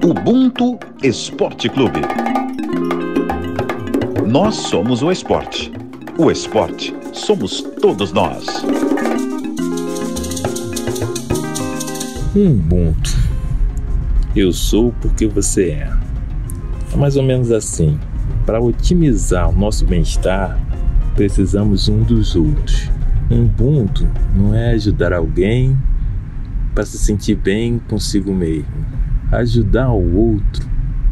Ubuntu Esporte Clube. Nós somos o esporte. O esporte somos todos nós. Ubuntu. Eu sou porque você é. É mais ou menos assim. Para otimizar o nosso bem-estar, precisamos um dos outros. Ubuntu não é ajudar alguém para se sentir bem consigo mesmo. Ajudar o outro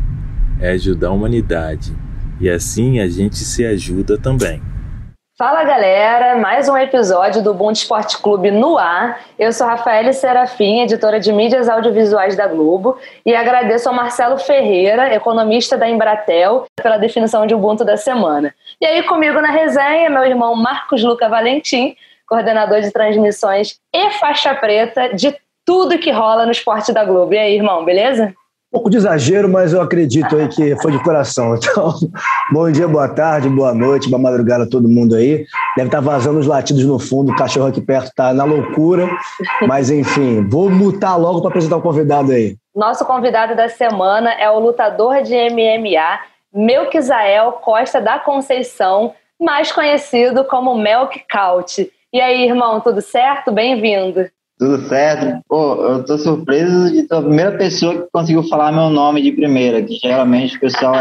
é ajudar a humanidade. E assim a gente se ajuda também. Fala galera, mais um episódio do Ubuntu Esporte Clube no ar. Eu sou Rafaela Serafim, editora de mídias audiovisuais da Globo, e agradeço ao Marcelo Ferreira, economista da Embratel, pela definição de Ubuntu da semana. E aí comigo na resenha, meu irmão Marcos Luca Valentim, coordenador de transmissões e faixa preta de tudo que rola no esporte da Globo. E aí, irmão, beleza? Um pouco de exagero, mas eu acredito aí que foi de coração. Então, bom dia, boa tarde, boa noite, boa madrugada a todo mundo aí. Deve estar vazando os latidos no fundo, o cachorro aqui perto está na loucura. Mas, enfim, vou mutar logo para apresentar o convidado aí. Nosso convidado da semana é o lutador de MMA, Melquizael Costa da Conceição, mais conhecido como Melk Caute. E aí, irmão, tudo certo? Bem-vindo. Tudo certo. Pô, eu tô surpreso de ser a primeira pessoa que conseguiu falar meu nome de primeira, que geralmente o pessoal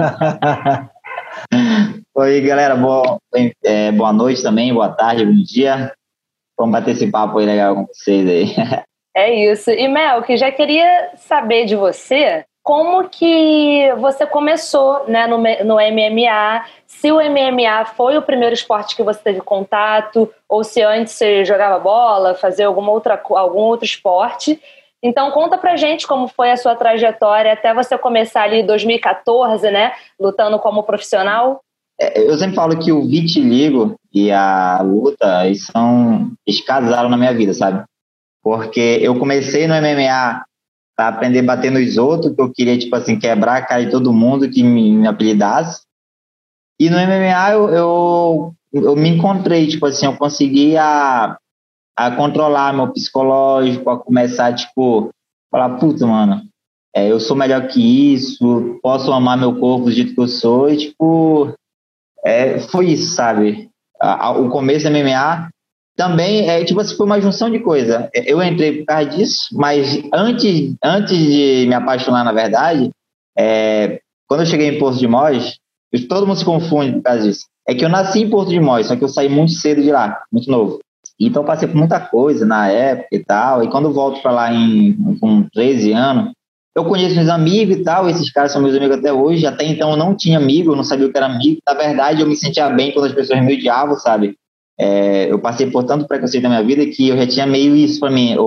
erra. Oi, galera, boa noite também, boa tarde, bom dia. Vamos bater esse papo aí legal com vocês aí. É isso. E Melk, já queria saber de você como que você começou, né, no MMA, se o MMA foi o primeiro esporte que você teve contato, ou se antes você jogava bola, fazia algum outro esporte. Então conta pra gente como foi a sua trajetória até você começar ali em 2014, né, lutando como profissional. Eu sempre falo que o vitiligo e a luta, eles casaram na minha vida, sabe? Porque eu comecei no MMA para aprender a bater nos outros, que eu queria, tipo assim, quebrar a cara de todo mundo que me apelidasse. E no MMA eu me encontrei, tipo assim, eu consegui a controlar meu psicológico, a começar, tipo, falar, puta, mano, eu sou melhor que isso, posso amar meu corpo do jeito que eu sou, e, tipo, foi isso, sabe? O começo do MMA também, tipo assim, foi uma junção de coisa. Eu entrei por causa disso, mas antes de me apaixonar, na verdade, quando eu cheguei em Porto de Mós, todo mundo se confunde por causa disso. É que eu nasci em Porto de Mós, só que eu saí muito cedo de lá, muito novo. Então eu passei por muita coisa na época e tal, e quando eu volto para lá com 13 anos, eu conheço meus amigos e tal, esses caras são meus amigos até hoje. Até então eu não tinha amigo, eu não sabia o que era amigo. Na verdade, eu me sentia bem quando as pessoas me odiavam, sabe? Eu passei por tanto preconceito na minha vida que eu já tinha meio isso para mim.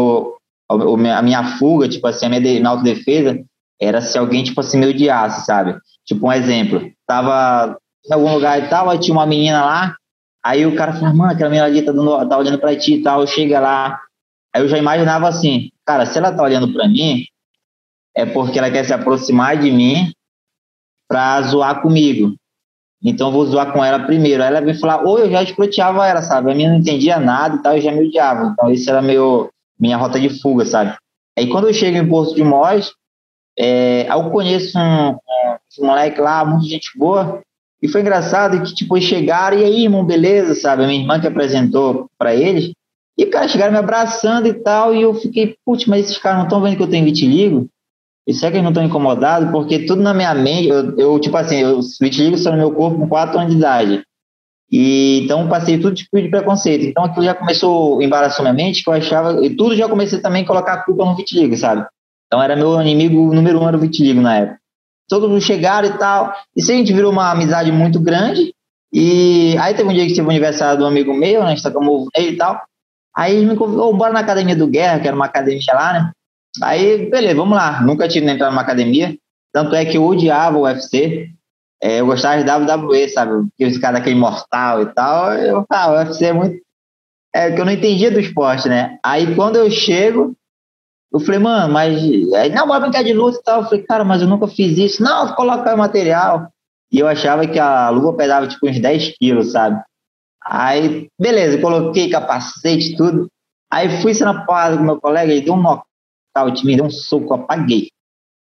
A minha fuga, tipo assim, a minha autodefesa era se alguém, tipo assim, me odiasse, sabe? Tipo, um exemplo, tava em algum lugar e tal, aí tinha uma menina lá, aí o cara falou, mano, aquela menina ali tá olhando pra ti e tal, chega lá, aí eu já imaginava assim, cara, se ela tá olhando pra mim, é porque ela quer se aproximar de mim pra zoar comigo. Então eu vou zoar com ela primeiro. Aí ela veio falar, ou eu já escroteava ela, sabe? A minha não entendia nada e tal, eu já me odiava. Então isso era minha rota de fuga, sabe? Aí quando eu chego em Porto de Mós, eu conheço um moleque lá, muita gente boa, e foi engraçado que, tipo, eles chegaram, e aí, irmão, beleza, sabe? A minha irmã que apresentou pra eles, e os caras chegaram me abraçando e tal, e eu fiquei, putz, mas esses caras não estão vendo que eu tenho vitiligo? E será que eles não estão incomodados? Porque tudo na minha mente, eu tipo assim, os vitiligo são no meu corpo com 4 anos de idade. E então passei tudo tipo de preconceito. Então aquilo já começou a embaraçar minha mente, que eu achava, e tudo já comecei também a colocar a culpa no vitiligo, sabe? Então era meu inimigo número 1 era o vitiligo na época. Todos mundo chegaram e tal, e se a gente virou uma amizade muito grande, e aí teve um dia que teve o aniversário de um amigo meu, né, a gente tá com o ovo e tal, aí ele me convidou, bora na Academia do Guerra, que era uma academia lá, né? Aí, beleza, vamos lá. Nunca tive entrar numa academia. Tanto é que eu odiava o UFC. Eu gostava de WWE, sabe? Esse cara daquele mortal e tal. O UFC é muito... que eu não entendia do esporte, né? Aí, quando eu chego, eu falei, mano, mas... Aí, não, bora brincar de luta e tal. Eu falei, cara, mas eu nunca fiz isso. Não, coloca o material. E eu achava que a luva pesava, tipo, uns 10 quilos, sabe? Aí, beleza, coloquei capacete e tudo. Aí, fui ser na porrada com meu colega, ele deu um knockout, me deu um soco, apaguei.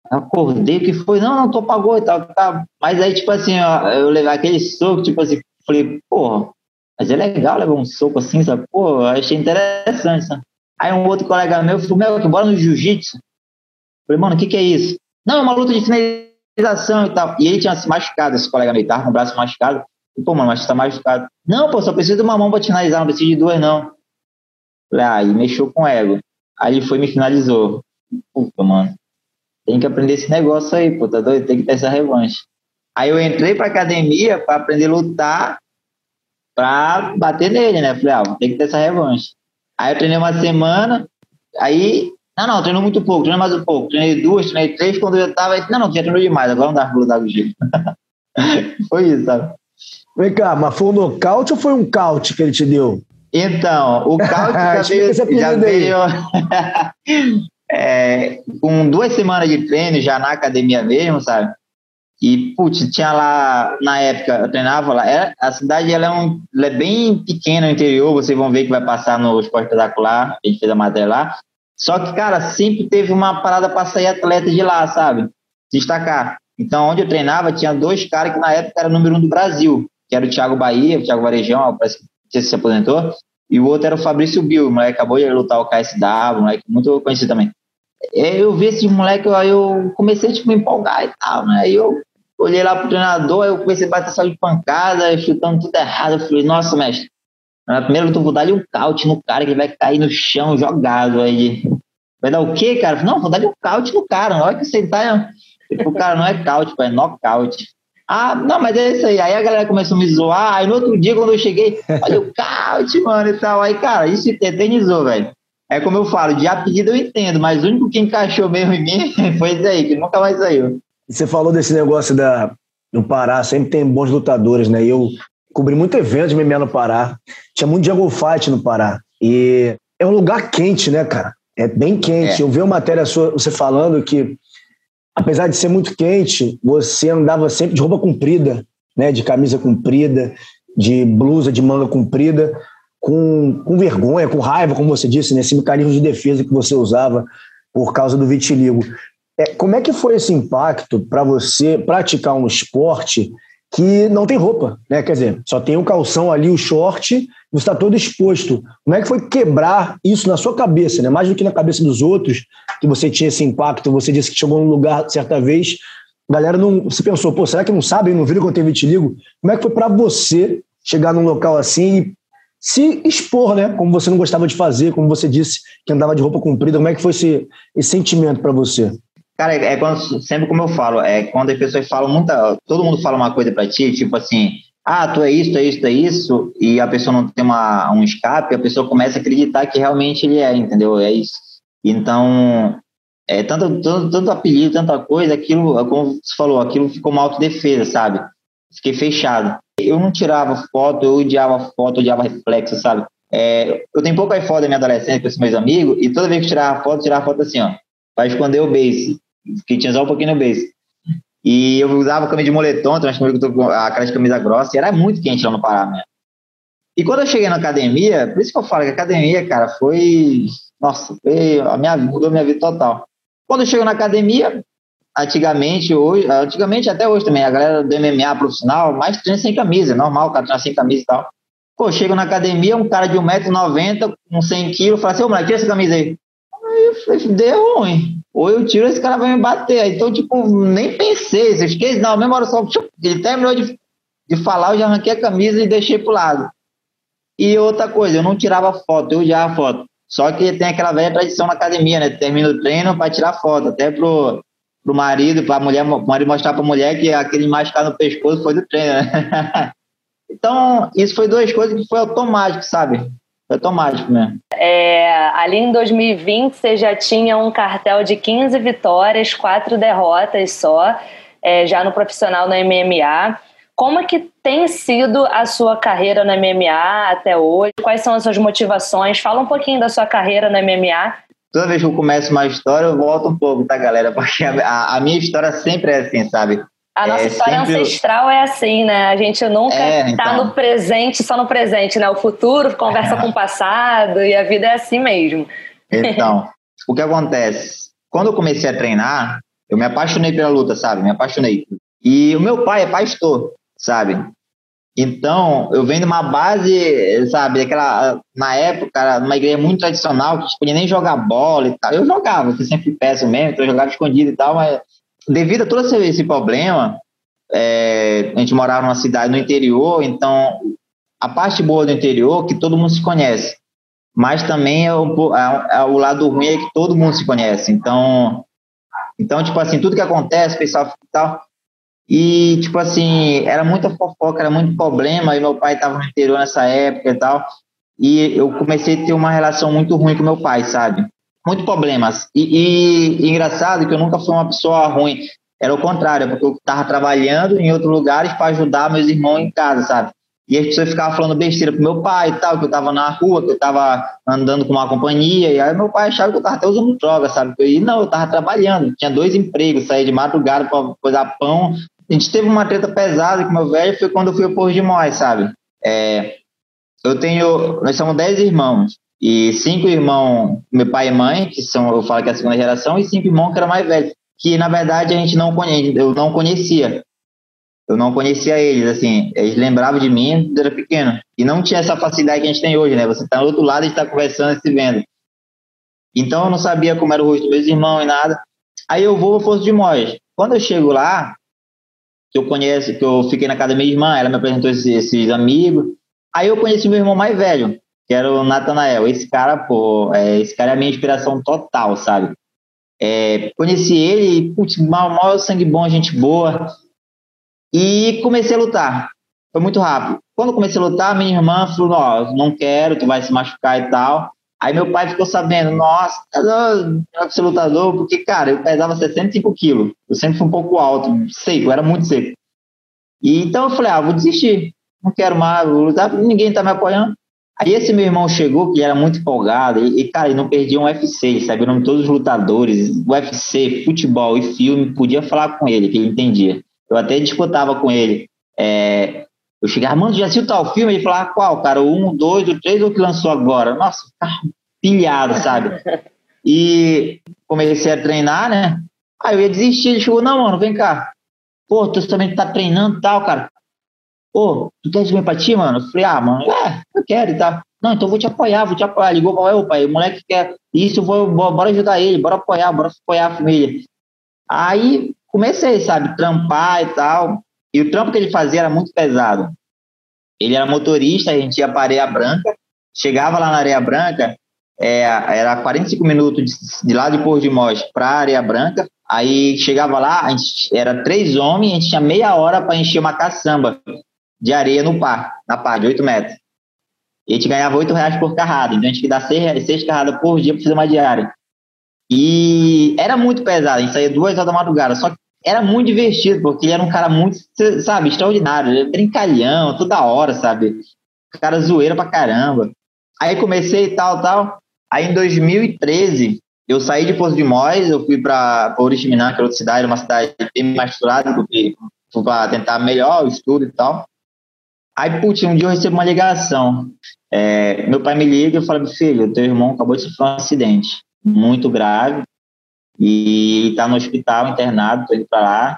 Eu acordei, o que foi? Não, tu apagou e tal. Tá. Mas aí, tipo assim, ó, eu levei aquele soco, tipo assim, falei, porra, mas é legal levar um soco assim, sabe? Pô, eu achei interessante, sabe? Aí um outro colega meu falou, meu, bora no jiu-jitsu. Falei, mano, o que é isso? Não, é uma luta de finalização e tal. E ele tinha se machucado, esse colega meu, tava com o braço machucado. E, pô, mano, mas tu tá machucado. Não, pô, só preciso de uma mão pra te finalizar, não preciso de duas, não. Falei, aí mexeu com o ego. Aí ele foi e me finalizou. Puta, mano, tem que aprender esse negócio aí, pô, tá doido? Tem que ter essa revanche. Aí eu entrei pra academia pra aprender a lutar, pra bater nele, né? Falei, tem que ter essa revanche. Aí eu treinei uma semana, aí... Não, treinou muito pouco, treinou mais um pouco. Treinei 2, treinei 3, quando eu tava... Não, já treinou demais, agora não dá pra lutar com o jeito. Foi isso, sabe? Vem cá, mas foi um nocaute ou foi um caute que ele te deu? Então, o caute já veio com 2 semanas de treino, já na academia mesmo, sabe? E, putz, tinha lá, na época, eu treinava lá, a cidade ela é bem pequena no interior, vocês vão ver que vai passar no Esporte Espetacular, a gente fez a matéria lá. Só que, cara, sempre teve uma parada para sair atleta de lá, sabe? Destacar. Então, onde eu treinava, tinha 2 caras que na época era número 1 do Brasil, que era o Thiago Bahia, o Thiago Varejão, parece que não sei se aposentou, e o outro era o Fabrício Bill, o moleque acabou de lutar o KSW, moleque muito conhecido também. Eu vi esse moleque, aí eu comecei tipo, a me empolgar e tal, né? Aí eu olhei lá pro treinador, aí eu comecei a bater só de pancada, chutando tudo errado. Eu falei, nossa, mestre, na primeira luta eu vou dar-lhe um caute no cara que vai cair no chão jogado. Aí, vai dar o quê, cara? Falei, não, vou dar-lhe um caute no cara, na hora que sentar, o cara não é caute, pô, é nocaute. Ah, não, mas é isso aí. Aí a galera começou a me zoar, aí no outro dia, quando eu cheguei, olha o caute, mano, e tal. Aí, cara, isso eternizou, velho. É como eu falo, de apelido eu entendo, mas o único que encaixou mesmo em mim foi isso aí, que nunca mais saiu. Você falou desse negócio no Pará, sempre tem bons lutadores, né? Eu cobri muito evento de MMA no Pará, tinha muito jungle fight no Pará, e é um lugar quente, né, cara? É bem quente. Eu vi uma matéria sua, você falando que, apesar de ser muito quente, você andava sempre de roupa comprida, né? De camisa comprida, de blusa de manga comprida, com vergonha, com raiva, como você disse, nesse mecanismo de defesa que você usava por causa do vitiligo. Como é que foi esse impacto para você praticar um esporte que não tem roupa, né? Quer dizer, só tem um calção ali, o short, você está todo exposto. Como é que foi quebrar isso na sua cabeça, né? Mais do que na cabeça dos outros, que você tinha esse impacto, você disse que chegou num lugar certa vez, a galera não... Você pensou, pô, será que não sabem, não viram que eu tenho vitiligo? Como é que foi para você chegar num local assim e se expor, né? Como você não gostava de fazer, como você disse que andava de roupa comprida, como é que foi esse sentimento para você? Cara, sempre como eu falo, quando as pessoas falam todo mundo fala uma coisa pra ti, tipo assim, tu é isso, é isso, e a pessoa não tem um escape, a pessoa começa a acreditar que realmente ele é, entendeu? É isso. Então, tanto apelido, tanta coisa, aquilo, como você falou, aquilo ficou uma autodefesa, sabe? Fiquei fechado. Eu não tirava foto, eu odiava reflexo, sabe? Eu tenho poucas fotos da minha adolescência com esses meus amigos, e toda vez que eu tirava foto assim, ó, pra esconder o base, que tinha só um pouquinho no base. E eu usava camisa de moletom, aquelas camisas grossas, e era muito quente lá no Pará mesmo. E quando eu cheguei na academia, por isso que eu falo que a academia, cara, mudou a minha vida total. Quando eu chego na academia, antigamente até hoje também, a galera do MMA profissional, mais treina sem camisa, é normal, o cara treina sem camisa e tal. Pô, chego na academia, um cara de 1,90 m, com 100 kg, fala assim, ô moleque, tira essa camisa aí. Aí eu falei, deu ruim. Ou eu tiro, esse cara vai me bater. Então, tipo, nem pensei. Se eu esqueci, não, mesmo hora só. Ele terminou de falar, eu já arranquei a camisa e deixei pro lado. E outra coisa, eu não tirava foto, eu odiava foto. Só que tem aquela velha tradição na academia, né? Termina o treino para tirar foto. Até pro marido, pro marido mostrar pra mulher que aquele machucado no pescoço foi do treino, né? Então, isso foi 2 coisas que foi automático, sabe? Foi automático mesmo. Ali em 2020, você já tinha um cartel de 15 vitórias, 4 derrotas só, já no profissional no MMA. Como é que tem sido a sua carreira no MMA até hoje? Quais são as suas motivações? Fala um pouquinho da sua carreira no MMA. Toda vez que eu começo uma história, eu volto um pouco, tá, galera? Porque a minha história sempre é assim, sabe? A nossa história ancestral é assim, né? A gente nunca tá no presente, só no presente, né? O futuro conversa com o passado e a vida é assim mesmo. Então, o que acontece? Quando eu comecei a treinar, Eu me apaixonei pela luta, sabe? Me apaixonei. E o meu pai é pastor, sabe? Então, eu venho de uma base, sabe, aquela, na época, era uma igreja muito tradicional, que não podia nem jogar bola e tal. Eu jogava, eu sempre péssimo mesmo, então eu jogava escondido e tal, mas devido a todo esse problema, a gente morava numa cidade no interior, então a parte boa do interior é que todo mundo se conhece, mas também o lado ruim é que todo mundo se conhece. Então, tipo assim, tudo que acontece, o pessoal fica e tal. E, tipo assim, era muita fofoca, era muito problema, e meu pai estava no interior nessa época e tal, e eu comecei a ter uma relação muito ruim com meu pai, sabe? Muitos problemas. E engraçado que eu nunca fui uma pessoa ruim, era o contrário, porque eu estava trabalhando em outros lugares para ajudar meus irmãos em casa, sabe? E as pessoas ficavam falando besteira pro meu pai e tal, que eu estava na rua, que eu estava andando com uma companhia, e aí meu pai achava que eu estava até usando droga, sabe? E não, eu estava trabalhando, tinha 2 empregos, saía de madrugada para coisar pão. A gente teve uma treta pesada com meu velho, foi quando eu fui ao Porto de Mós, sabe? Nós somos 10 irmãos, e 5 irmãos, meu pai e mãe, que são, eu falo que é a segunda geração, e 5 irmãos que eram mais velhos, que na verdade eu não conhecia. Eu não conhecia eles, assim, eles lembravam de mim quando eu era pequeno, e não tinha essa facilidade que a gente tem hoje, né? Você tá do outro lado e está conversando e se vendo. Então eu não sabia como era o rosto dos meus irmãos e nada. Aí eu vou ao Porto de Mós. Quando eu chego lá, que eu fiquei na casa da minha irmã, ela me apresentou esses amigos. Aí eu conheci meu irmão mais velho, que era o Natanael. Esse cara é a minha inspiração total, sabe? Conheci ele e, putz, maior sangue bom, gente boa. E comecei a lutar. Foi muito rápido. Quando eu comecei a lutar, minha irmã falou, não quero, tu vai se machucar e tal. Aí meu pai ficou sabendo, nossa, não vai ser lutador, porque, cara, eu pesava 65 quilos. Eu sempre fui um pouco alto, seco, era muito seco. E então eu falei, vou desistir. Não quero mais, vou lutar, ninguém tá me apoiando. Aí esse meu irmão chegou, que era muito empolgado, cara, ele não perdia um UFC, sabe o nome de todos os lutadores, UFC, futebol e filme, podia falar com ele, que ele entendia. Eu até disputava com ele. Eu chegava, mano, já assistiu tal filme? Ele falava, qual, cara? O 1, o 2, o 3 ou o que lançou agora? Nossa, pilhado, sabe? E comecei a treinar, né? Aí eu ia desistir, ele chegou, não, mano, vem cá. Pô, tu também tá treinando e tal, cara. Pô, tu quer descer pra ti, mano? Eu falei, mano, eu quero e tal. Não, então vou te apoiar. Ligou pra eu, pai, o moleque quer isso, bora ajudar ele, bora apoiar a família. Aí comecei, sabe, trampar e tal. E o trampo que ele fazia era muito pesado. Ele era motorista, a gente ia para Areia Branca, chegava lá na Areia Branca, era 45 minutos de lá de Porto de Mós para Areia Branca. Aí chegava lá, era 3 homens, a gente tinha meia hora para encher uma caçamba de areia na pá, de 8 metros. E a gente ganhava R$8 por carrada, então a gente ia dar 6 carradas por dia para fazer uma diária. E era muito pesado, a gente saía 2 horas da madrugada, só que era muito divertido, porque ele era um cara muito, sabe, extraordinário, brincalhão, toda hora, sabe, cara zoeira pra caramba. Aí comecei tal, aí em 2013, eu saí de Porto de Mós, eu fui para Oriximiná, que é outra cidade, uma cidade bem mais estruturada, porque fui para tentar melhor o estudo e tal. Aí, putz, um dia eu recebo uma ligação, meu pai me liga e fala, filho, teu irmão acabou de sofrer um acidente muito grave, e tá no hospital internado, tô indo pra lá.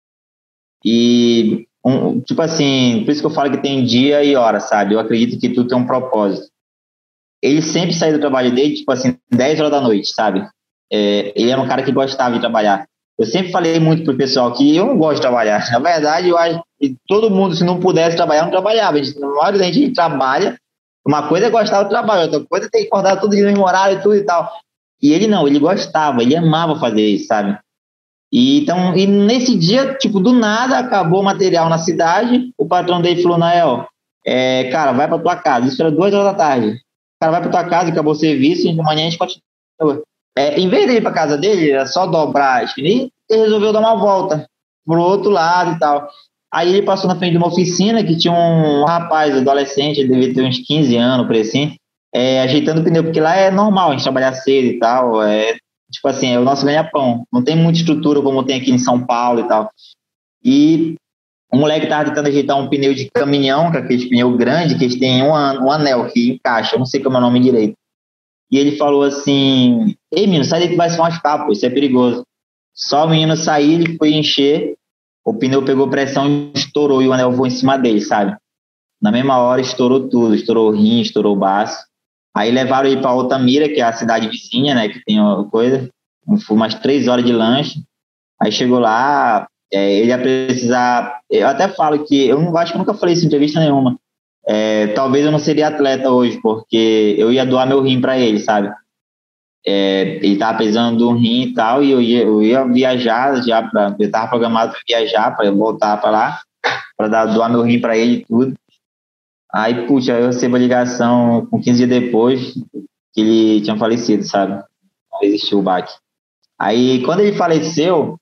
E, tipo assim, por isso que eu falo que tem dia e hora, sabe? Eu acredito que tudo tem um propósito. Ele sempre saiu do trabalho dele, tipo assim, 10 horas da noite, sabe? Ele era um cara que gostava de trabalhar. Eu sempre falei muito pro pessoal que eu não gosto de trabalhar. Na verdade, eu acho que todo mundo, se não pudesse trabalhar, não trabalhava. Na maioria da gente trabalha. Uma coisa é gostar do trabalho, outra coisa é ter que acordar todo dia no mesmo horário e tudo e tal. E ele não, ele gostava, ele amava fazer isso, sabe? E nesse dia, tipo, do nada, acabou o material na cidade, o patrão dele falou, Nael, cara, vai pra tua casa. Isso era 2 horas da tarde. O cara vai pra tua casa, acabou o serviço, e de manhã a gente continua. Em vez de ir pra casa dele, era só dobrar a esquina, ele resolveu dar uma volta pro outro lado e tal. Aí ele passou na frente de uma oficina que tinha um rapaz, adolescente, ele devia ter uns 15 anos, por assim, ajeitando o pneu, porque lá é normal a gente trabalhar cedo e tal, tipo assim, é o nosso ganha-pão, não tem muita estrutura como tem aqui em São Paulo e tal. E o moleque tava tentando ajeitar um pneu de caminhão, que é aquele pneu grande, que eles têm um anel que encaixa, eu não sei como é o nome direito. E ele falou assim, ei menino, sai daí que vai se machucar, pô, isso é perigoso. Só o menino sair, ele foi encher, o pneu pegou pressão e estourou, e o anel voou em cima dele, sabe? Na mesma hora estourou tudo, estourou o rim, estourou o baço. Aí levaram ele para Altamira, que é a cidade vizinha, né, que tem uma coisa, foi umas 3 horas de lanche. Aí chegou lá, ele ia precisar... Eu até falo que, eu não acho que eu nunca falei isso em entrevista nenhuma, talvez eu não seria atleta hoje, porque eu ia doar meu rim para ele, sabe? Ele tava precisando de um rim e tal, e eu ia viajar, eu tava programado para viajar, para voltar para lá, para doar meu rim para ele e tudo. Aí, puxa, eu recebo a ligação com 15 dias depois que ele tinha falecido, sabe? Não existiu o baque. Aí, quando ele faleceu,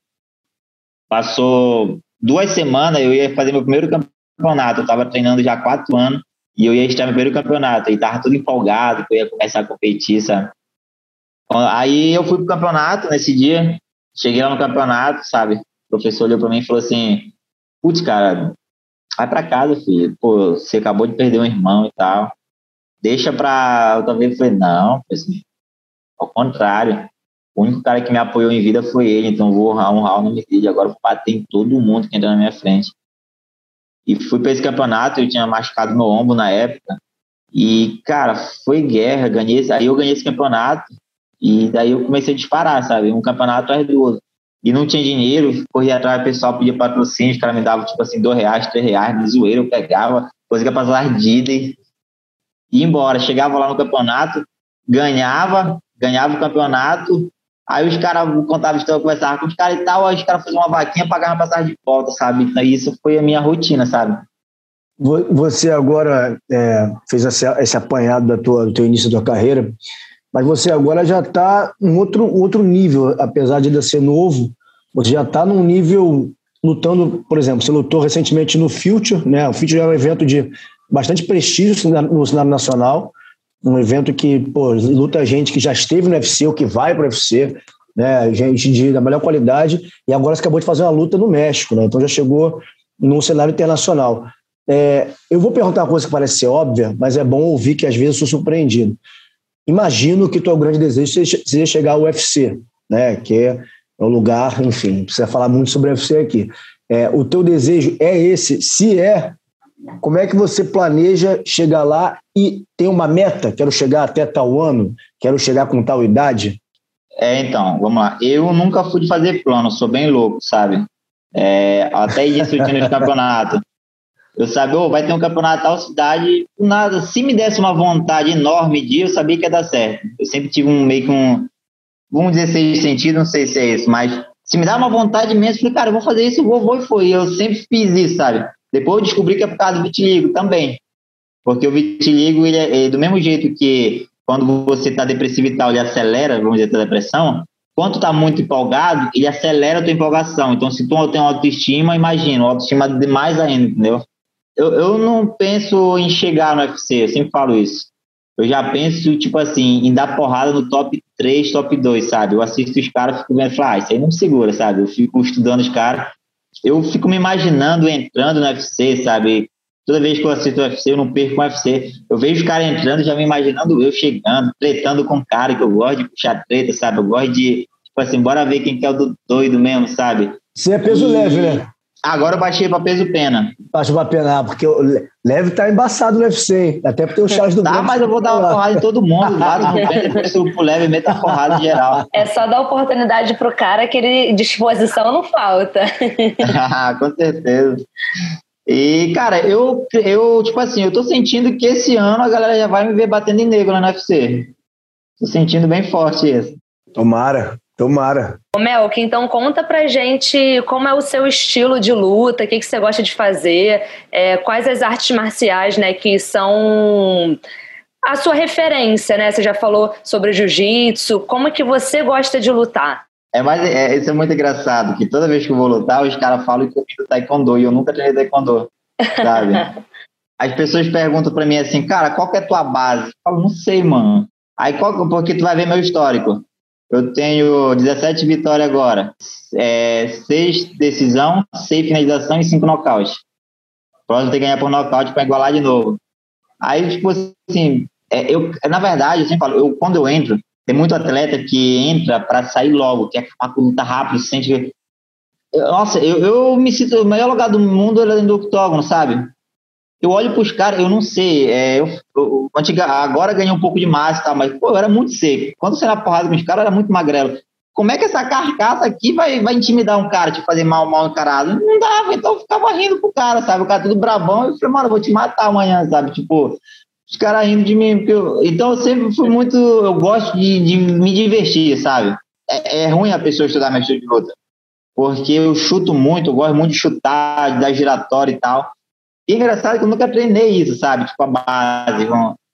passou 2 semanas, eu ia fazer meu primeiro campeonato. Eu tava treinando já há 4 anos e eu ia estar no primeiro campeonato. E tava tudo empolgado, que eu ia começar a competir, sabe? Aí eu fui pro campeonato nesse dia, cheguei lá no campeonato, sabe? O professor olhou pra mim e falou assim, putz, cara, vai pra casa, filho. Pô, você acabou de perder um irmão e tal. Deixa pra outra vez. Eu falei, não, assim, ao contrário. O único cara que me apoiou em vida foi ele, então vou honrar o nome dele. Agora vou bater em todo mundo que entra na minha frente. E fui pra esse campeonato, eu tinha machucado meu ombro na época. E, cara, foi guerra. Aí eu ganhei esse campeonato. E daí eu comecei a disparar, sabe? Um campeonato atrás do outro. E não tinha dinheiro, corria atrás, o pessoal pedia patrocínio, os caras me davam, tipo assim, R$2, R$3, de zoeira, eu pegava, conseguia passar ardida e ia embora. Chegava lá no campeonato, ganhava o campeonato, aí os caras contavam história, conversavam com os caras e tal, aí os caras faziam uma vaquinha, pagavam a passagem de volta, sabe? Então, isso foi a minha rotina, sabe? Você agora fez esse apanhado do teu início da tua carreira, mas você agora já está em outro nível, apesar de ainda ser novo, você já está num nível lutando, por exemplo, você lutou recentemente no Future, né? O Future é um evento de bastante prestígio no cenário nacional, um evento que, pô, luta gente que já esteve no UFC ou que vai para o UFC, né? Gente da melhor qualidade, e agora você acabou de fazer uma luta no México, né? Então já chegou num cenário internacional. Eu vou perguntar uma coisa que parece ser óbvia, mas é bom ouvir que às vezes eu sou surpreendido. Imagino que o teu grande desejo seja chegar ao UFC, né? Que é o lugar, enfim, não precisa falar muito sobre o UFC aqui. O teu desejo é esse? Se como é que você planeja chegar lá e tem uma meta? Quero chegar até tal ano? Quero chegar com tal idade? Então, vamos lá. Eu nunca fui de fazer plano, sou bem louco, sabe? Até isso eu tinha no campeonato. Eu sabia, vai ter um campeonato tal cidade, nada. Se me desse uma vontade enorme de eu sabia que ia dar certo. Eu sempre tive vamos dizer sem sentido, não sei se é isso, mas se me dá uma vontade imensa, eu falei, cara, eu vou fazer isso, vou e foi. Eu sempre fiz isso, sabe? Depois eu descobri que é por causa do vitiligo também. Porque o vitiligo, ele é do mesmo jeito que quando você está depressivo e tal, ele acelera, vamos dizer, a depressão. Quando tu tá muito empolgado, ele acelera a tua empolgação. Então, se tu tem autoestima, imagina, autoestima demais ainda, entendeu? Eu não penso em chegar no UFC, eu sempre falo isso. Eu já penso, tipo assim, em dar porrada no top 3, top 2, sabe? Eu assisto os caras, fico vendo e falo, isso aí não me segura, sabe? Eu fico estudando os caras, eu fico me imaginando entrando no UFC, sabe? Toda vez que eu assisto o UFC, eu não perco o UFC. Eu vejo os caras entrando, já me imaginando eu chegando, tretando com o cara, que eu gosto de puxar treta, sabe? Eu gosto de, tipo assim, bora ver quem que é o doido mesmo, sabe? Você é peso leve, né? Agora eu baixei pra peso pena. Baixou pra pena, porque o leve tá embaçado no UFC, hein? Até porque o Charles do Tá, mas eu vou dar uma porrada em todo mundo. Lá no pena, depois eu pro leve e meto a porrada em geral. É só dar oportunidade pro cara que ele, disposição não falta. Com certeza. E, cara, eu tipo assim, eu tô sentindo que esse ano a galera já vai me ver batendo em negro lá no UFC. Tô sentindo bem forte isso. Tomara. Ô Melk, então conta pra gente como é o seu estilo de luta, o que você gosta de fazer, quais as artes marciais, né, que são a sua referência, né? Você já falou sobre jiu-jitsu, como é que você gosta de lutar? Isso é muito engraçado, que toda vez que eu vou lutar, os caras falam que eu fiz taekwondo, e eu nunca treinei taekwondo, sabe? As pessoas perguntam pra mim assim, cara, qual que é a tua base? Eu falo, não sei, mano. Aí, porque tu vai ver meu histórico. Eu tenho 17 vitórias agora, 6 decisão, 6 finalização e 5 nocaute. Próximo tem que ganhar por nocaute para igualar de novo. Aí, tipo assim, na verdade, eu sempre falo, quando eu entro, tem muito atleta que entra para sair logo, quer acabar com luta rápido, sente que... Nossa, eu me sinto o melhor lugar do mundo é dentro do octógono, sabe? Eu olho pros caras, eu não sei, agora ganhei um pouco de massa, tá? Mas, pô, eu era muito seco. Quando você era porrada com os caras, eu era muito magrelo. Como é que essa carcaça aqui vai intimidar um cara, te fazer mal encarado? Não dava, então eu ficava rindo pro cara, sabe? O cara tudo brabão, eu falei, mano, eu vou te matar amanhã, sabe? Tipo, os caras rindo de mim. Então eu sempre fui muito, eu gosto de me divertir, sabe? É ruim a pessoa estudar meu estilo de luta, porque eu chuto muito, eu gosto muito de chutar, de dar giratória e tal. E é engraçado que eu nunca treinei isso, sabe? Tipo, a base.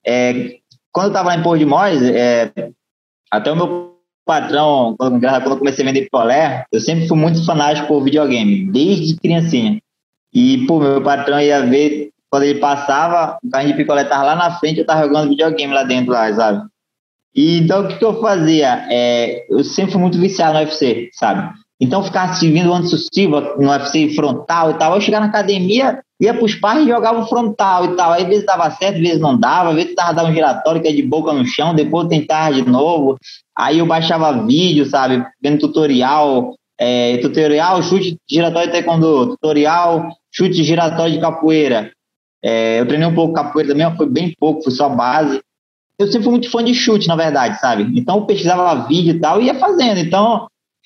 Quando eu tava lá em Porto de Mós, até o meu patrão, quando eu comecei a vender picolé, eu sempre fui muito fanático por videogame, desde criancinha. E, pô, meu patrão ia ver, quando ele passava, o carrinho de picolé tava lá na frente, eu tava jogando videogame lá dentro, lá, sabe? E, então, o que eu fazia? Eu sempre fui muito viciado no UFC, sabe? Então, ficar servindo antes sucessivo no UFC frontal e tal. Eu chegava na academia, ia pros pares e jogava o frontal e tal. Aí, às vezes dava certo, às vezes não dava. Às vezes tava dando um giratório, que é de boca no chão. Depois eu tentava de novo. Aí eu baixava vídeo, sabe? Vendo tutorial. Chute giratório de taekwondo. Tutorial, chute giratório de capoeira. Eu treinei um pouco capoeira também, mas foi bem pouco, foi só base. Eu sempre fui muito fã de chute, na verdade, sabe? Então, eu pesquisava vídeo e tal e ia fazendo. Então...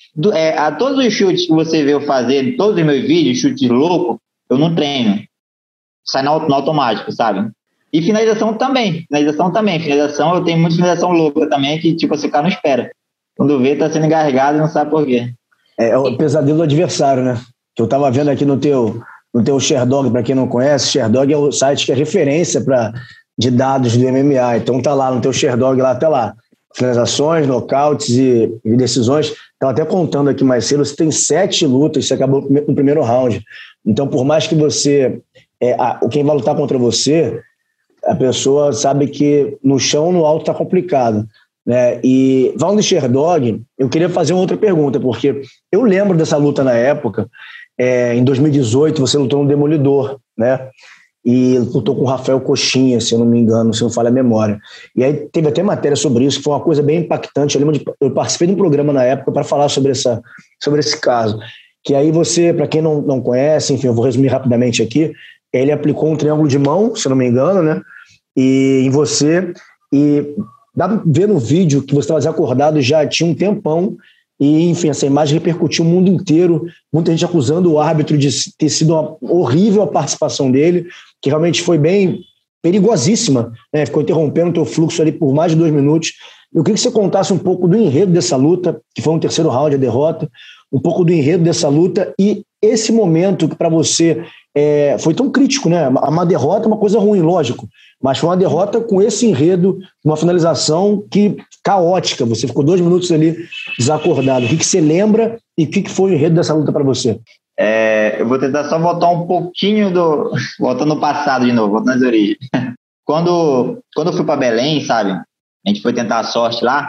a todos os chutes que você vê eu fazer, todos os meus vídeos, chute louco, eu não treino. Sai no automático, sabe? E finalização também. Finalização, eu tenho muita finalização louca também, que tipo, você cara não espera. Quando vê, tá sendo engasgado e não sabe por quê. É o pesadelo do adversário, né? Que eu tava vendo aqui no teu Sherdog, para quem não conhece, Sherdog é o site que é referência de dados do MMA. Então tá lá no teu Sherdog, lá até lá. Finalizações, nocautes e decisões. Estava até contando aqui mais cedo, você tem 7 lutas, você acabou no primeiro round. Então, por mais que você... quem vai lutar contra você, a pessoa sabe que no chão, no alto, está complicado. Né? E, falando de Sherdog, eu queria fazer uma outra pergunta, porque eu lembro dessa luta na época. Em 2018, você lutou no Demolidor, né? E lutou com o Rafael Coxinha, se eu não me engano, se não falha a memória. E aí teve até matéria sobre isso, que foi uma coisa bem impactante. Eu participei de um programa na época para falar sobre esse caso. Que aí você, para quem não conhece, enfim, eu vou resumir rapidamente aqui, ele aplicou um triângulo de mão, se eu não me engano, né? E em você, e dá pra ver no vídeo que você estava desacordado já tinha um tempão, e enfim, essa imagem repercutiu o mundo inteiro, muita gente acusando o árbitro de ter sido horrível a participação dele, que realmente foi bem perigosíssima, né? Ficou interrompendo o teu fluxo ali por mais de 2 minutos. Eu queria que você contasse um pouco do enredo dessa luta, que foi um terceiro round, a derrota, um pouco do enredo dessa luta e esse momento que para você foi tão crítico, né? Uma derrota é uma coisa ruim, lógico, mas foi uma derrota com esse enredo, uma finalização caótica. Você ficou 2 minutos ali desacordado. O que você lembra e o que foi o enredo dessa luta para você? Eu vou tentar só voltar um pouquinho voltando no passado de novo, voltando às origens. Quando eu fui para Belém, sabe? A gente foi tentar a sorte lá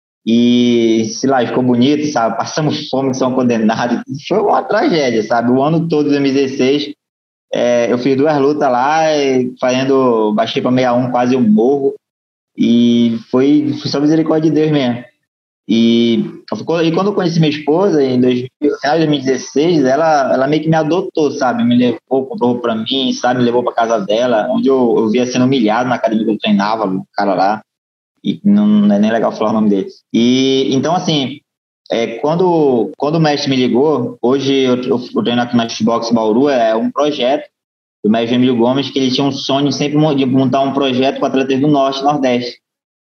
e, sei lá, ficou bonito, sabe? Passamos fome, são condenados. Foi uma tragédia, sabe? O ano todo de 2016, eu fiz 2 lutas lá, baixei para 61, quase eu morro. E foi só misericórdia de Deus mesmo. E quando eu conheci minha esposa, no final de 2016, ela meio que me adotou, sabe? Me levou, comprou pra mim, sabe? Me levou pra casa dela, onde eu via sendo humilhado na academia que eu treinava, o cara lá. E não é nem legal falar o nome dele. E então, assim, quando o mestre me ligou, hoje eu treino aqui na Xbox Bauru, é um projeto do mestre Emílio Gomes, que ele tinha um sonho sempre de montar um projeto com atletas do Norte e Nordeste.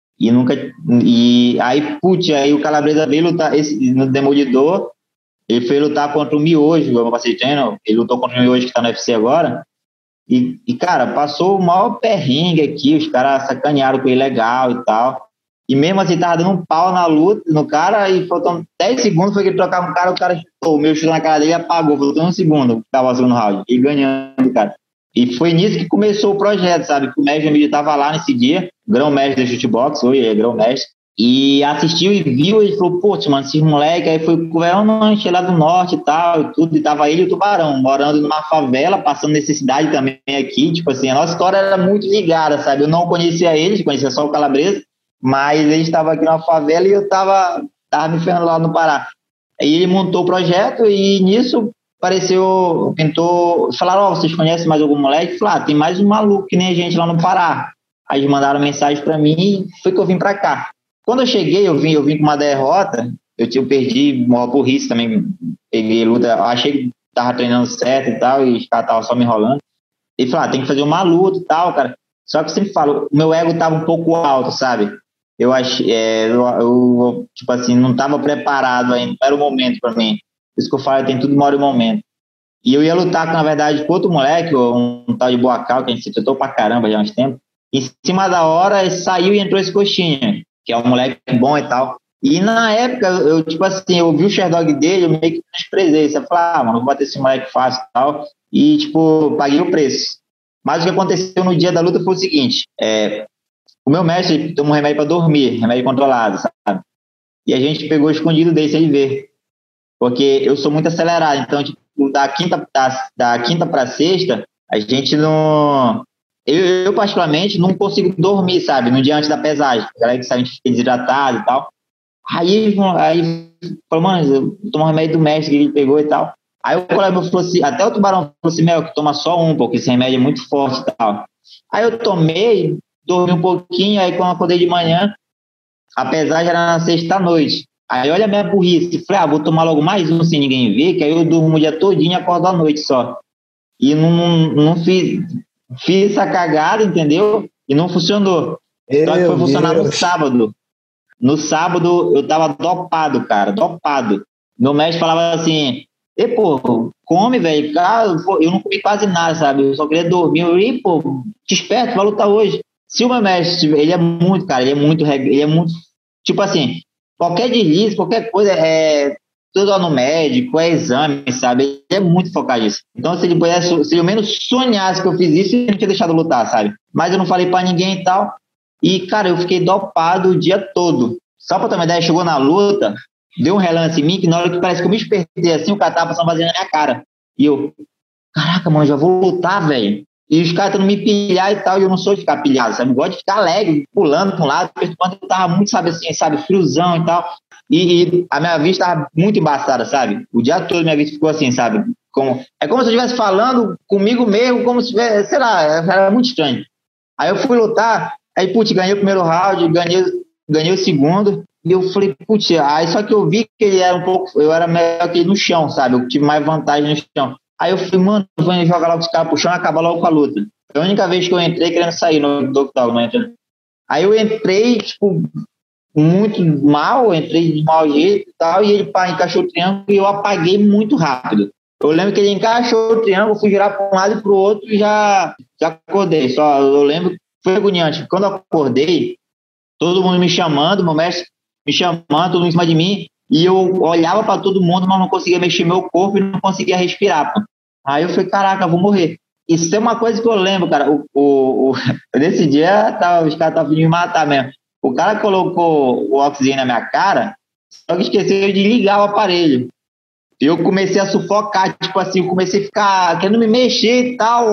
Aí o Calabresa veio lutar no Demolidor, ele foi lutar contra o Miojo, meu parceiro de treino, ele lutou contra o Miojo que tá no UFC agora, e cara, passou o maior perrengue aqui, os caras sacanearam com ele legal e tal, e mesmo assim tava dando um pau na luta, no cara, e faltando 10 segundos foi que ele trocava um cara, o cara chutou, o meu chutou na cara dele e apagou, faltando 1 segundo, que tava no round, e ganhando, cara. E foi nisso que começou o projeto, sabe? Que o mestre Emílio estava lá nesse dia, grão-mestre da Shootbox, hoje é grão-mestre, e assistiu e viu, e falou, pô, mano, esses moleques, aí foi com o lá do norte e tal, e tudo, e tava ele e o Tubarão, morando numa favela, passando necessidade também aqui, tipo assim, a nossa história era muito ligada, sabe? Eu não conhecia eles, conhecia só o Calabresa, mas ele estava aqui na favela e eu tava me ferrando lá no Pará. Aí ele montou o projeto e nisso apareceu, pintou, falaram, vocês conhecem mais algum moleque? Falaram, tem mais um maluco que nem a gente lá no Pará. Aí eles mandaram mensagem para mim e foi que eu vim para cá. Quando eu cheguei, eu vim com uma derrota, eu perdi uma burrice também, peguei luta, achei que tava treinando certo e tal, e os caras estavam só me enrolando. Ele falou, tem que fazer uma luta e tal, cara. Só que eu sempre falo, o meu ego tava um pouco alto, sabe? Eu achei, tipo assim, não tava preparado ainda, não era o momento para mim. Por isso que eu falo, tem tudo uma hora e um momento. E eu ia lutar, na verdade, com outro moleque, um tal de Boacal, que a gente se tratou pra caramba já há uns tempos. Em cima da hora, saiu e entrou esse Coxinha, que é um moleque bom e tal. E na época, eu tipo assim, eu vi o Sherdog dele, eu meio que desprezei. Você falou, mano, vou bater esse moleque fácil e tal. E, tipo, paguei o preço. Mas o que aconteceu no dia da luta foi o seguinte, o meu mestre tomou um remédio pra dormir, remédio controlado, sabe? E a gente pegou escondido dele sem ele ver. Porque eu sou muito acelerado, então, tipo, da quinta pra sexta, a gente não... Eu, particularmente, não consigo dormir, sabe? No dia antes da pesagem. A galera que sabe, a gente fica desidratado e tal. Aí falou, mano, eu tomo um remédio do mestre que ele pegou e tal. Aí o colega meu falou assim, até o Tubarão falou assim, que toma só um, porque esse remédio é muito forte e tal. Aí eu tomei, dormi um pouquinho, aí quando eu acordei de manhã, a pesagem era na sexta-noite. Aí olha a minha burrice, falei, vou tomar logo mais um sem ninguém ver, que aí eu durmo o dia todinho e acordo à noite só. E não fiz essa cagada, entendeu? E não funcionou. Só que foi funcionar no sábado. No sábado eu tava dopado, cara, dopado. Meu mestre falava assim, come, velho. Cara, eu não comi quase nada, sabe? Eu só queria dormir. Te esperto, vai lutar hoje. Se o meu mestre, ele é muito, cara, ele é muito, tipo assim, qualquer deslize, qualquer coisa, tudo no médico, exame, sabe? Ele é muito focado nisso. Então, se ele pudesse, se eu menos sonhasse que eu fiz isso, ele não tinha deixado lutar, sabe? Mas eu não falei pra ninguém e tal. E, cara, eu fiquei dopado o dia todo. Só pra ter uma ideia, chegou na luta, deu um relance em mim, que na hora que parece que eu me espertei assim, o cara tava passando vazio na minha cara. E eu, caraca, mano, já vou lutar, velho. E os caras tentando me pilhar e tal, e eu não sou de ficar pilhado, sabe? Eu gosto de ficar alegre, pulando pra um lado, perturbando, eu tava muito, sabe, assim, sabe, friozão e tal. E a minha vista tava muito embaçada, sabe? O dia todo minha vista ficou assim, sabe? É como se eu estivesse falando comigo mesmo, como se tivesse, sei lá, era muito estranho. Aí eu fui lutar, aí, ganhei o primeiro round, ganhei o segundo, e eu falei, aí só que eu vi que ele era eu era melhor que ele no chão, sabe? Eu tive mais vantagem no chão. Aí eu falei, mano, vou jogar logo os caras pro chão e acabar logo com a luta. Foi a única vez que eu entrei querendo sair no Octagon, não entra. Aí eu entrei, tipo, muito mal, entrei de mau jeito e tal, e ele encaixou o triângulo e eu apaguei muito rápido. Eu lembro que ele encaixou o triângulo, fui girar para um lado e pro outro e já acordei. Só eu lembro que foi agoniante. Quando eu acordei, todo mundo me chamando, meu mestre me chamando, todo mundo em cima de mim, e eu olhava para todo mundo, mas não conseguia mexer meu corpo e não conseguia respirar. Pô. Aí eu falei, caraca, eu vou morrer. Isso é uma coisa que eu lembro, cara. Nesse dia, os caras estavam vindo me matar mesmo. O cara colocou o oxigênio na minha cara, só que esqueceu de ligar o aparelho. Eu comecei a sufocar, tipo assim, eu comecei a ficar querendo me mexer e tal.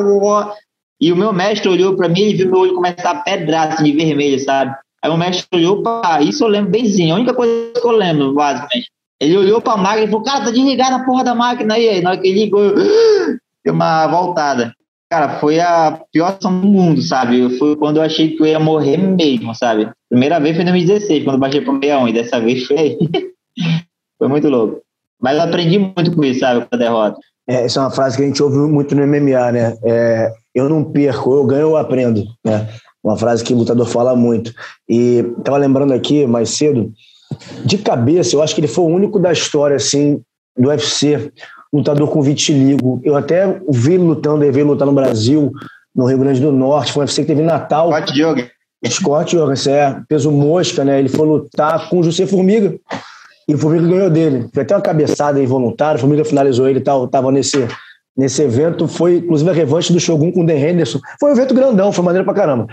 E o meu mestre olhou para mim e viu meu olho começar a pedrar, assim, de vermelho, sabe? Aí o mestre olhou isso eu lembro benzinho, a única coisa que eu lembro, basicamente. Ele olhou pra máquina e falou, cara, tá desligada a porra da máquina aí. Na hora que ele ligou, deu uma voltada. Cara, foi a pior ação do mundo, sabe? Foi quando eu achei que eu ia morrer mesmo, sabe? Primeira vez foi em 2016, quando eu baixei pro 61, e dessa vez foi aí. Foi muito louco. Mas eu aprendi muito com isso, sabe? Com a derrota. Essa é uma frase que a gente ouve muito no MMA, né? Eu não perco, eu ganho, eu aprendo, né? Uma frase que o lutador fala muito. E estava lembrando aqui, mais cedo, de cabeça, eu acho que ele foi o único da história, assim, do UFC, lutador com vitiligo. Eu até vi ele lutando, ele veio lutar no Brasil, no Rio Grande do Norte, foi um UFC que teve em Natal. Scott Jorgensen, peso mosca, né? Ele foi lutar com o José Formiga, e o Formiga ganhou dele. Foi até uma cabeçada involuntária, o Formiga finalizou ele e tal, estava nesse evento, foi inclusive a revanche do Shogun com o Dan Henderson. Foi um evento grandão, foi maneiro pra caramba.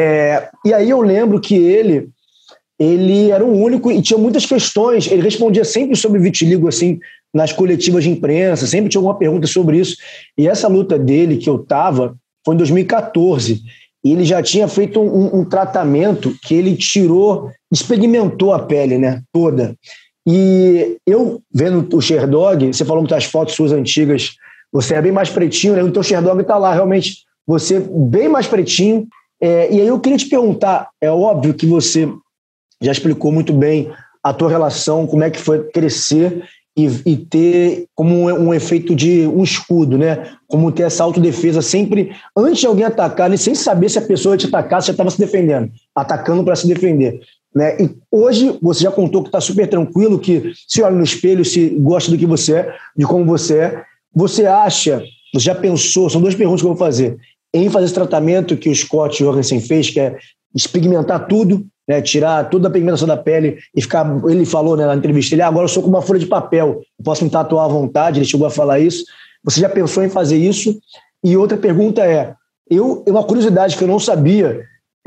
E aí eu lembro que ele era o único e tinha muitas questões, ele respondia sempre sobre vitiligo, assim, nas coletivas de imprensa, sempre tinha alguma pergunta sobre isso. E essa luta dele que eu tava foi em 2014. e ele já tinha feito um tratamento que ele experimentou a pele, né, toda. E eu, vendo o Sherdog, você falou muitas fotos suas antigas, você é bem mais pretinho, né? Então o Sherdog está lá, realmente, você bem mais pretinho. E aí eu queria te perguntar, é óbvio que você já explicou muito bem a tua relação, como é que foi crescer e ter como um efeito de um escudo, né? Como ter essa autodefesa sempre, antes de alguém atacar, sem saber se a pessoa ia te atacar, você já estava se defendendo, atacando para se defender. Né? E hoje você já contou que está super tranquilo, que se olha no espelho, se gosta do que você é, de como você é. Você acha, você já pensou, são duas perguntas que eu vou fazer, em fazer esse tratamento que o Scott Jorgensen fez, que é despigmentar tudo, né, tirar toda a pigmentação da pele e ficar, ele falou, né, na entrevista, agora eu sou como uma folha de papel, eu posso me tatuar à vontade, ele chegou a falar isso. Você já pensou em fazer isso? E outra pergunta uma curiosidade que eu não sabia,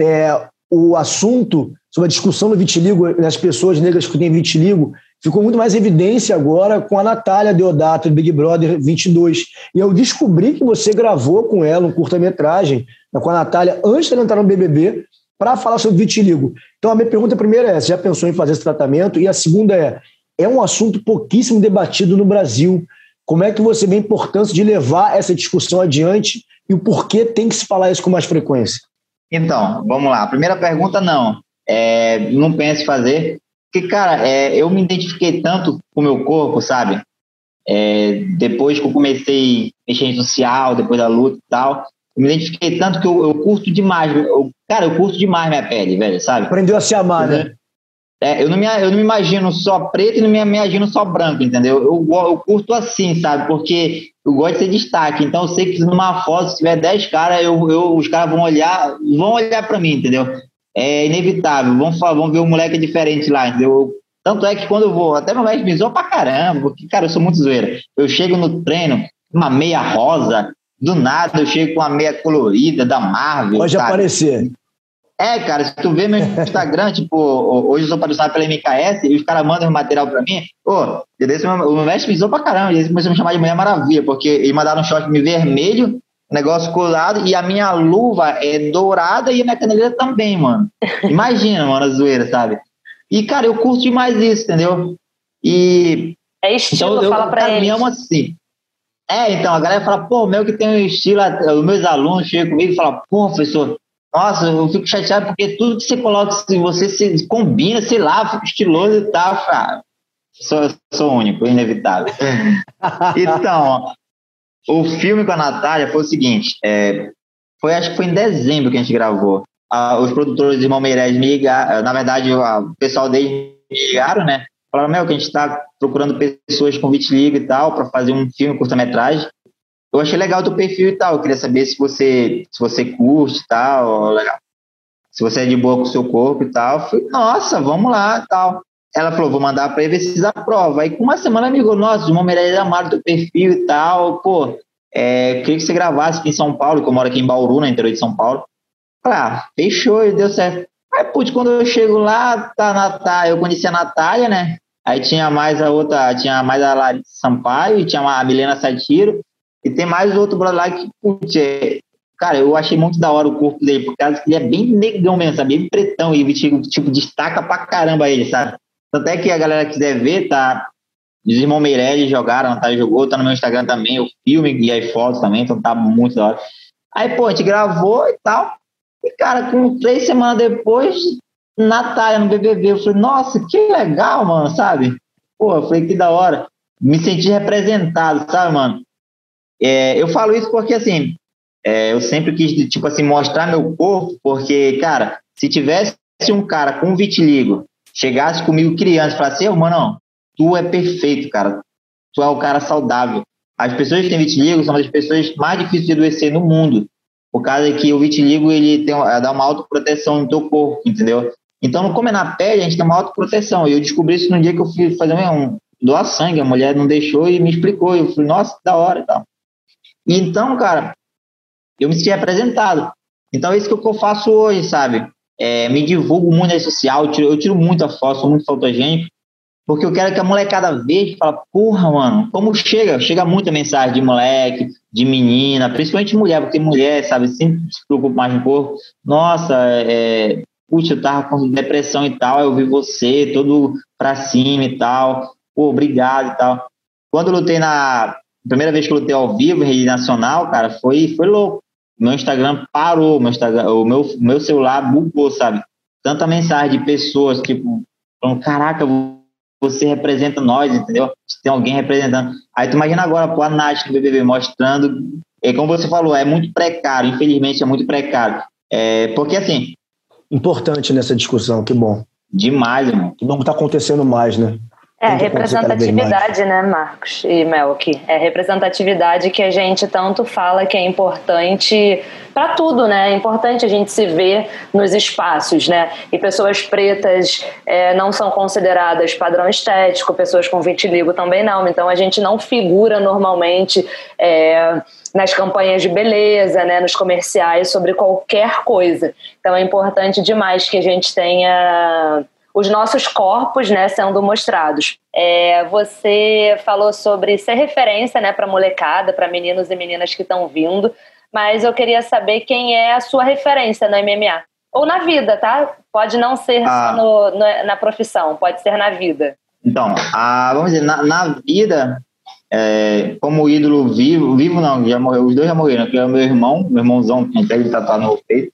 o assunto sobre a discussão do vitiligo nas pessoas negras que têm vitiligo ficou muito mais evidência agora com a Natália Deodato, do Big Brother 22. E eu descobri que você gravou com ela um curta-metragem, com a Natália, antes de ela entrar no BBB, para falar sobre vitiligo. Então a minha pergunta primeira é, você já pensou em fazer esse tratamento? E a segunda é um assunto pouquíssimo debatido no Brasil. Como é que você vê a importância de levar essa discussão adiante e o porquê tem que se falar isso com mais frequência? Então, vamos lá. A primeira pergunta, não penso em fazer, porque, cara, eu me identifiquei tanto com o meu corpo, sabe? Depois que eu comecei a mexer em social, depois da luta e tal, eu me identifiquei tanto que eu curto demais. Eu curto demais minha pele, velho, sabe? Aprendeu a se amar, né? Eu não me imagino só preto e não me imagino só branco, entendeu? Eu curto assim, sabe? Porque eu gosto de ser destaque. Então eu sei que numa foto, se tiver 10 caras, os caras vão olhar pra mim, entendeu? É inevitável. Vão ver o moleque diferente lá, entendeu? Tanto é que quando eu vou, até meu médico me zoa pra caramba, porque, cara, eu sou muito zoeira. Eu chego no treino, uma meia rosa, do nada eu chego com uma meia colorida da Marvel. Pode aparecer. Cara, se tu vê meu Instagram, tipo, hoje eu sou patrocinado pela MKS e os caras mandam um material pra mim, o meu mestre me zoou pra caramba, eles começaram a me chamar de Mulher Maravilha, porque eles mandaram um short vermelho, negócio colado, e a minha luva é dourada e a minha caneleira também, mano. Imagina, mano, a zoeira, sabe? E, cara, eu curto demais isso, entendeu? E... É estilo, então, fala pra eles. Eu me amo assim. Então, a galera fala, pô, meu que tem um estilo, os meus alunos chegam comigo e falam, pô, professor, nossa, eu fico chateado porque tudo que você coloca, se você se combina, sei lá, fica estiloso e tal, cara. Sou único, inevitável. Então, o filme com a Natália foi o seguinte, acho que foi em dezembro que a gente gravou. Os produtores de Irmão Meirelles me ligaram, na verdade, o pessoal deles me ligaram, né? Falaram, que a gente está procurando pessoas com vitiligo e tal, para fazer um filme, curta-metragem. Eu achei legal o teu perfil e tal, eu queria saber se você curte e tal, legal. Se você é de boa com o seu corpo e tal. Eu falei, nossa, vamos lá e tal. Ela falou, vou mandar para ele ver se vocês aprovam. Aí com uma semana me ligou, nossa, o Irmão Meirelles amaram o teu perfil e tal, pô, queria que você gravasse aqui em São Paulo, que eu moro aqui em Bauru, no interior de São Paulo. Falei, fechou, e deu certo. Aí, putz, quando eu chego lá, eu conheci a Natália, né? Aí tinha mais a Larissa Sampaio, e tinha a Milena Satiro, e tem mais outro brother lá que, putz, cara, eu achei muito da hora o corpo dele, por causa que ele é bem negão mesmo, sabe? Bem pretão, e tipo, destaca pra caramba ele, sabe? Tanto é que a galera quiser ver, tá? Os Irmão Meirelles jogaram, a Natália jogou, tá no meu Instagram também, o filme e as fotos também, então tá muito da hora. Aí, pô, a gente gravou e tal, e, cara, com 3 semanas depois, Natália no BBB, eu falei, nossa, que legal, mano, sabe? Pô, eu falei, que da hora. Me senti representado, sabe, mano? Eu falo isso porque, assim, eu sempre quis, tipo assim, mostrar meu corpo, porque, cara, se tivesse um cara com vitiligo, chegasse comigo criança e falasse, mano, tu é perfeito, cara, tu é o cara saudável. As pessoas que têm vitiligo são as pessoas mais difíceis de adoecer no mundo, por causa que o vitiligo, ele dá uma autoproteção no teu corpo, entendeu? Então, como é na pele, a gente tem uma autoproteção. E eu descobri isso no dia que eu fui fazer doar sangue, a mulher não deixou e me explicou. Eu falei, nossa, que da hora e tal. E então, cara, eu me senti representado. Então, é isso que eu faço hoje, sabe? Me divulgo muito na rede social, eu tiro muita foto, sou muito fotogênico, porque eu quero que a molecada veja e fala, porra, mano, como chega muita mensagem de moleque, de menina, principalmente mulher, porque mulher, sabe, sempre se preocupa mais com o corpo. Nossa, puxa, eu tava com depressão e tal, eu vi você todo pra cima e tal, pô, obrigado e tal. Quando eu lutei primeira vez que eu lutei ao vivo em rede nacional, cara, foi louco. Meu Instagram parou, o meu celular bugou, sabe? Tanta mensagem de pessoas, tipo, falando, caraca, você representa nós, entendeu? Tem alguém representando. Aí tu imagina agora, pô, a Nath do BBB mostrando, como você falou, é muito precário, infelizmente é muito precário. Porque assim... Importante nessa discussão, que bom. Demais, irmão. Que bom que tá acontecendo mais, né? Representatividade, né, Marcos e Melk? É representatividade que a gente tanto fala que é importante para tudo, né? É importante a gente se ver nos espaços, né? E pessoas pretas não são consideradas padrão estético, pessoas com vitiligo também não. Então a gente não figura normalmente nas campanhas de beleza, né? Nos comerciais sobre qualquer coisa. Então é importante demais que a gente tenha os nossos corpos, né, sendo mostrados. Você falou sobre ser referência, né, para molecada, para meninos e meninas que estão vindo, mas eu queria saber quem é a sua referência no MMA. Ou na vida, tá? Pode não ser só na profissão, pode ser na vida. Então, vamos dizer, na vida, como ídolo vivo não, já morreu, os dois já morreram, que é o meu irmãozão, que ele tatuado no peito.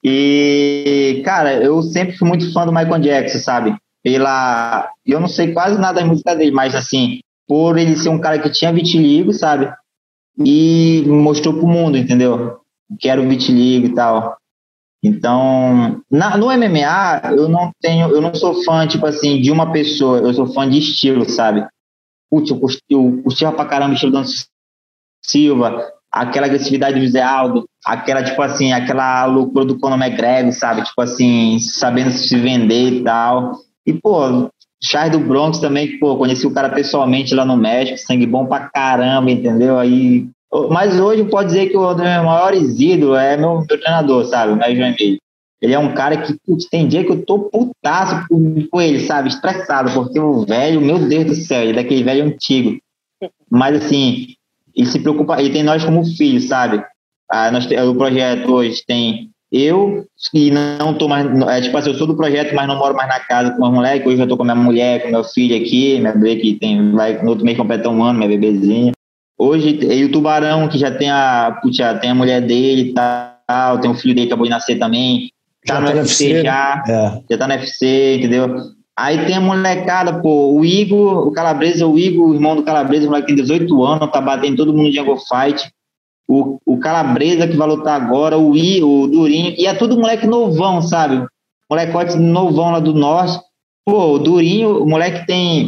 E, cara, eu sempre fui muito fã do Michael Jackson, sabe? Eu não sei quase nada da música dele, mas assim, por ele ser um cara que tinha vitiligo, sabe? E mostrou pro mundo, entendeu? Que era o vitiligo e tal. Então, no MMA, eu não sou fã, tipo assim, de uma pessoa, eu sou fã de estilo, sabe? Putz, eu curtia pra caramba o estilo do Anderson Silva, aquela agressividade do Zé Aldo, aquela loucura do Conor McGregor, sabe? Tipo assim, sabendo se vender e tal. E, pô, Charles do Bronx também, pô, conheci o cara pessoalmente lá no México, sangue bom pra caramba, entendeu? Aí, mas hoje pode dizer que o meu maior ídolo é meu treinador, sabe? O Médio João Emílio. Ele é um cara que, putz, tem dia que eu tô putaço com ele, sabe? Estressado, porque o velho, meu Deus do céu, ele é daquele velho antigo. Mas, assim, ele se preocupa, ele tem nós como filhos, sabe? O projeto hoje tem eu, e não tô mais, tipo assim, eu sou do projeto, mas não moro mais na casa com os moleques. Hoje eu tô com minha mulher, com meu filho aqui, minha bebê que vai no outro mês completar 1 ano, minha bebezinha. Hoje, e o Tubarão, que já tem a mulher dele e tal, tem um filho dele que acabou de nascer também, tá no UFC já tá no UFC, entendeu? Aí tem a molecada, pô, o Igor, o Calabresa, o irmão do Calabresa, o moleque tem 18 anos, tá batendo todo mundo de Jungle Fight. O Calabresa, que vai lutar agora, o Durinho, e é tudo moleque novão, sabe? Molecote novão lá do norte. Pô, o Durinho, o moleque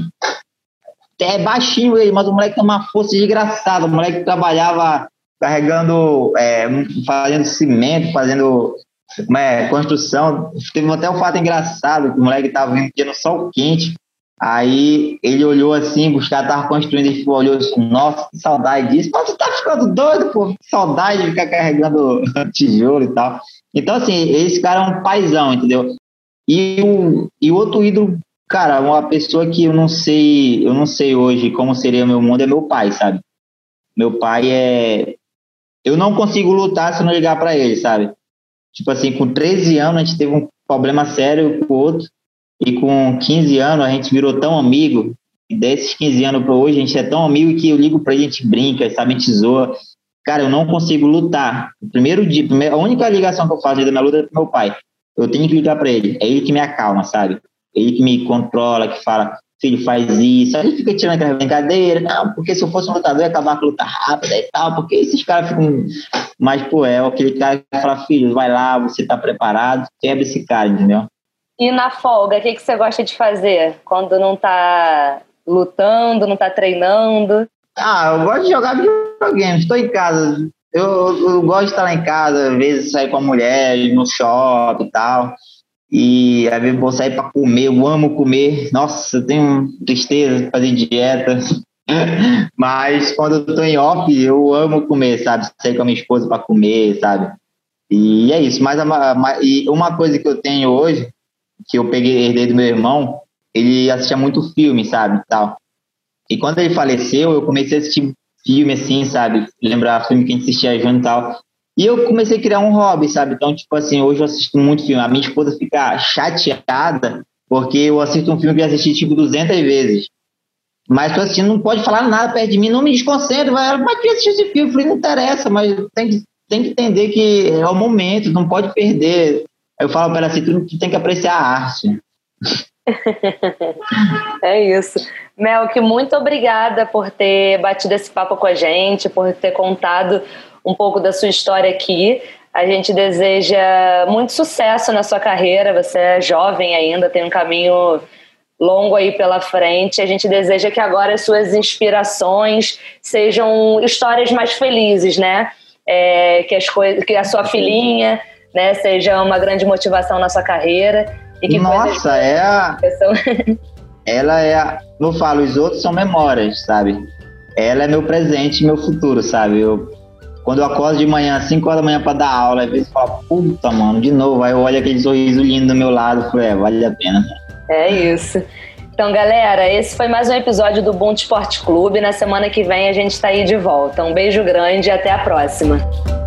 é baixinho ele, mas o moleque tem uma força desgraçada. O moleque trabalhava carregando, fazendo cimento, fazendo construção. Teve até um fato engraçado, que o moleque tava vindo no sol quente. Aí ele olhou assim, os caras estavam construindo, ele olhou assim, nossa, que saudade disso. Mas tu tá ficando doido, pô, que saudade de ficar carregando tijolo e tal. Então, assim, esse cara é um paizão, entendeu? E o outro ídolo, cara, uma pessoa que eu não sei hoje como seria o meu mundo é meu pai, sabe? Meu pai eu não consigo lutar se não ligar pra ele, sabe? Tipo assim, com 13 anos a gente teve um problema sério com o outro. E com 15 anos a gente virou tão amigo, e desses 15 anos para hoje a gente é tão amigo que eu ligo para ele, a gente brinca, sabe, a gente zoa. Cara, eu não consigo lutar. A única ligação que eu faço da minha luta é pro meu pai. Eu tenho que ligar para ele, é ele que me acalma, sabe? Ele que me controla, que fala, filho, faz isso. Aí ele fica tirando aquela brincadeira, não, porque se eu fosse um lutador eu ia acabar com a luta rápida e tal, porque esses caras ficam... Mas, pô, é aquele cara que fala, filho, vai lá, você tá preparado, quebra esse cara, entendeu? E na folga, o que você gosta de fazer quando não tá lutando, não tá treinando? Eu gosto de jogar videogame, estou em casa. Eu gosto de estar lá em casa, às vezes sair com a mulher, ir no shopping e tal. E às vezes vou sair para comer, eu amo comer. Nossa, eu tenho tristeza de fazer dieta. Mas quando eu tô em off, eu amo comer, sabe? Sair com a minha esposa para comer, sabe? E é isso. E uma coisa que eu tenho hoje, que eu herdei do meu irmão, ele assistia muito filme, sabe, tal. E quando ele faleceu, eu comecei a assistir filme, assim, sabe? Lembrar filme que a gente assistia junto e tal. E eu comecei a criar um hobby, sabe? Então, tipo assim, hoje eu assisto muito filme. A minha esposa fica chateada porque eu assisto um filme que eu assisti, tipo, 200 vezes. Mas tô assistindo, não pode falar nada perto de mim, não me desconcentra. Mas que assistir esse filme? Eu falei, não interessa, mas tem que entender que é o momento, não pode perder. Eu falo para ela assim, tu tem que apreciar a arte. É isso. Melk, muito obrigada por ter batido esse papo com a gente, por ter contado um pouco da sua história aqui. A gente deseja muito sucesso na sua carreira, você é jovem ainda, tem um caminho longo aí pela frente. A gente deseja que agora as suas inspirações sejam histórias mais felizes, né? Que a sua filhinha, né, seja uma grande motivação na sua carreira. E que nossa, eu falo, os outros são memórias, sabe? Ela é meu presente, meu futuro, sabe? Quando eu acordo de manhã, 5 horas da manhã pra dar aula, às vezes eu falo, puta, mano, de novo, aí eu olho aquele sorriso lindo do meu lado e falo, vale a pena. É isso. Então, galera, esse foi mais um episódio do Bom Esporte Clube. Na semana que vem a gente tá aí de volta. Um beijo grande e até a próxima.